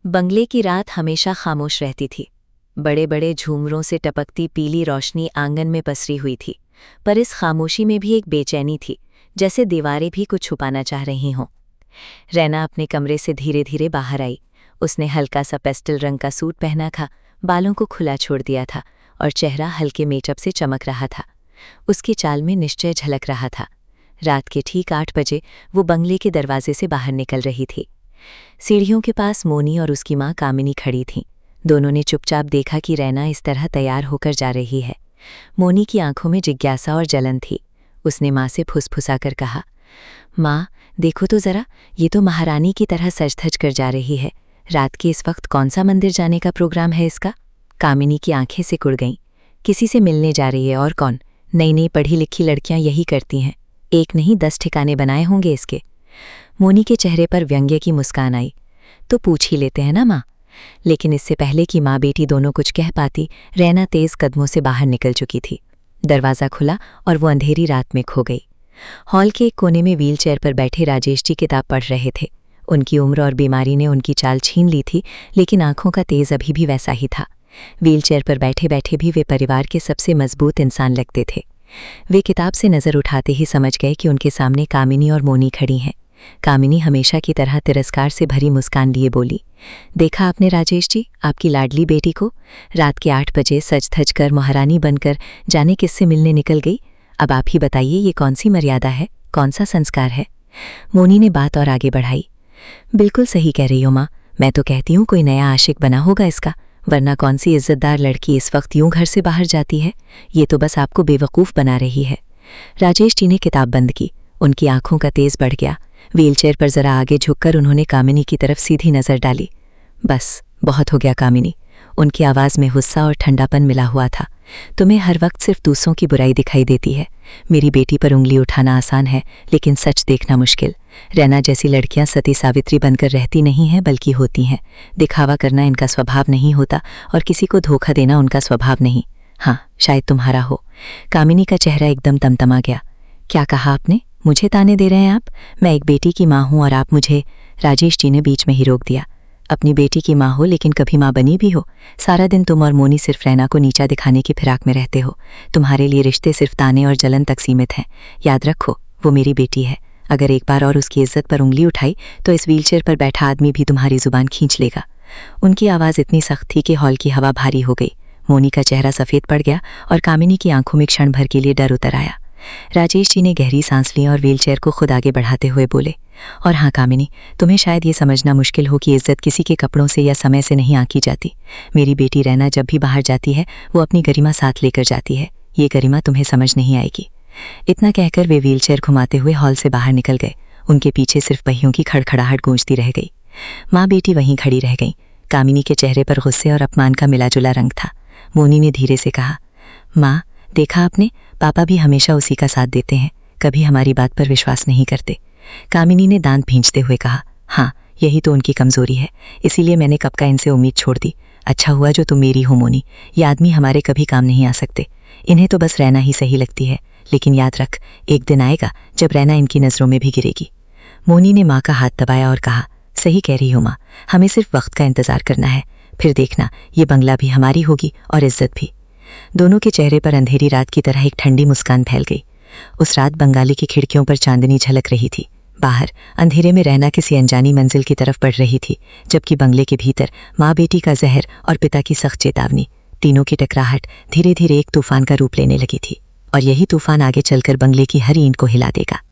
बंगले की रात हमेशा खामोश रहती थी। बड़े बड़े झूमरों से टपकती पीली रोशनी आंगन में पसरी हुई थी, पर इस खामोशी में भी एक बेचैनी थी, जैसे दीवारें भी कुछ छुपाना चाह रही हों। रैना अपने कमरे से धीरे धीरे बाहर आई। उसने हल्का सा पेस्टल रंग का सूट पहना था, बालों को खुला छोड़ दिया था और चेहरा हल्के मेकअप से चमक रहा था। उसकी चाल में निश्चय झलक रहा था। रात के ठीक 8 बजे वो बंगले के दरवाजे से बाहर निकल रही थी। सीढ़ियों के पास मोनी और उसकी माँ कामिनी खड़ी थीं। दोनों ने चुपचाप देखा कि रैना इस तरह तैयार होकर जा रही है। मोनी की आंखों में जिज्ञासा और जलन थी। उसने माँ से फुसफुसाकर कहा, माँ देखो तो ज़रा, ये तो महारानी की तरह सज-धज कर जा रही है। रात के इस वक्त कौन सा मंदिर जाने का प्रोग्राम है इसका? कामिनी की आंखें सिकुड़ गईं। किसी से मिलने जा रही है, और कौन? नई नई पढ़ी लिखी लड़कियां यही करती हैं। एक नहीं 10 ठिकाने बनाए होंगे इसके। मोनी के चेहरे पर व्यंग्य की मुस्कान आई। तो पूछ ही लेते हैं ना माँ। लेकिन इससे पहले कि माँ बेटी दोनों कुछ कह पाती, रैना तेज कदमों से बाहर निकल चुकी थी। दरवाज़ा खुला और वो अंधेरी रात में खो गई। हॉल के एक कोने में व्हीलचेयर पर बैठे राजेश जी किताब पढ़ रहे थे। उनकी उम्र और बीमारी ने उनकी चाल छीन ली थी, लेकिन आंखों का तेज अभी भी वैसा ही था। व्हीलचेयर पर बैठे बैठे भी वे परिवार के सबसे मजबूत इंसान लगते थे। वे किताब से नज़र उठाते ही समझ गए कि उनके सामने कामिनी और मोनी खड़ी हैं। कामिनी हमेशा की तरह तिरस्कार से भरी मुस्कान लिए बोली, देखा आपने राजेश जी, आपकी लाडली बेटी को रात के 8 बजे सज-धज कर महारानी बनकर जाने किससे मिलने निकल गई। अब आप ही बताइए, ये कौन सी मर्यादा है, कौन सा संस्कार है? मोनी ने बात और आगे बढ़ाई। बिल्कुल सही कह रही हो माँ, मैं तो कहती हूँ कोई नया आशिक बना होगा इसका, वरना कौन सी इज्जतदार लड़की इस वक्त यूं घर से बाहर जाती है। ये तो बस आपको बेवकूफ़ बना रही है। राजेश जी ने किताब बंद की। उनकी आंखों का तेज बढ़ गया। व्हीलचेयर पर जरा आगे झुककर उन्होंने कामिनी की तरफ सीधी नज़र डाली। बस बहुत हो गया कामिनी। उनकी आवाज़ में गुस्सा और ठंडापन मिला हुआ था। तुम्हें हर वक्त सिर्फ दूसरों की बुराई दिखाई देती है। मेरी बेटी पर उंगली उठाना आसान है, लेकिन सच देखना मुश्किल। रैना जैसी लड़कियां सती सावित्री बनकर रहती नहीं हैं, बल्कि होती हैं। दिखावा करना इनका स्वभाव नहीं होता और किसी को धोखा देना उनका स्वभाव नहीं। हाँ, शायद तुम्हारा हो। कामिनी का चेहरा एकदम तमतमा गया। क्या कहा आपने? मुझे ताने दे रहे हैं आप? मैं एक बेटी की माँ हूँ और आप मुझे... राजेश जी ने बीच में ही रोक दिया। अपनी बेटी की माँ हो, लेकिन कभी माँ बनी भी हो? सारा दिन तुम और मोनी सिर्फ रैना को नीचा दिखाने की फिराक में रहते हो। तुम्हारे लिए रिश्ते सिर्फ ताने और जलन तक सीमित हैं। याद रखो, वो मेरी बेटी है। अगर एक बार और उसकी इज्जत पर उंगली उठाई तो इस व्हीलचेयर पर बैठा आदमी भी तुम्हारी जुबान खींच लेगा। उनकी आवाज़ इतनी सख्त थी कि हॉल की हवा भारी हो गई। मोनी का चेहरा सफ़ेद पड़ गया और कामिनी की आंखों में क्षण भर के लिए डर उतर आया। राजेश जी ने गहरी सांस ली और व्हीलचेयर को खुद आगे बढ़ाते हुए बोले, और हाँ कामिनी, तुम्हें शायद ये समझना मुश्किल हो कि इज्जत किसी के कपड़ों से या समय से नहीं आंकी जाती। मेरी बेटी रैना जब भी बाहर जाती है, वो अपनी गरिमा साथ लेकर जाती है। ये गरिमा तुम्हें समझ नहीं आएगी। इतना कहकर वे व्हीलचेयर घुमाते हुए हॉल से बाहर निकल गए। उनके पीछे सिर्फ पहियों की खड़खड़ाहट गूंजती रह गई। माँ बेटी वहीं खड़ी रह गईं। कामिनी के चेहरे पर गुस्से और अपमान का मिलाजुला रंग था। मोनी ने धीरे से कहा, माँ देखा आपने, पापा भी हमेशा उसी का साथ देते हैं, कभी हमारी बात पर विश्वास नहीं करते। कामिनी ने दांत भींचते हुए कहा, हाँ यही तो उनकी कमज़ोरी है, इसीलिए मैंने कब का इनसे उम्मीद छोड़ दी। अच्छा हुआ जो तुम मेरी हो मोनी। ये आदमी हमारे कभी काम नहीं आ सकते। इन्हें तो बस रैना ही सही लगती है, लेकिन याद रख, एक दिन आएगा जब रैना इनकी नज़रों में भी गिरेगी। मोनी ने माँ का हाथ दबाया और कहा, सही कह रही हो माँ, हमें सिर्फ वक्त का इंतज़ार करना है। फिर देखना, ये बंगला भी हमारी होगी और इज्जत भी। दोनों के चेहरे पर अंधेरी रात की तरह एक ठंडी मुस्कान फैल गई। उस रात बंगाली की खिड़कियों पर चांदनी झलक रही थी। बाहर अंधेरे में रैना किसी अनजानी मंजिल की तरफ बढ़ रही थी, जबकि बंगले के भीतर माँ बेटी का जहर और पिता की सख्त चेतावनी, तीनों की टकराहट धीरे धीरे एक तूफान का रूप लेने लगी थी। और यही तूफान आगे चलकर बंगले की हर ईंट को हिला देगा।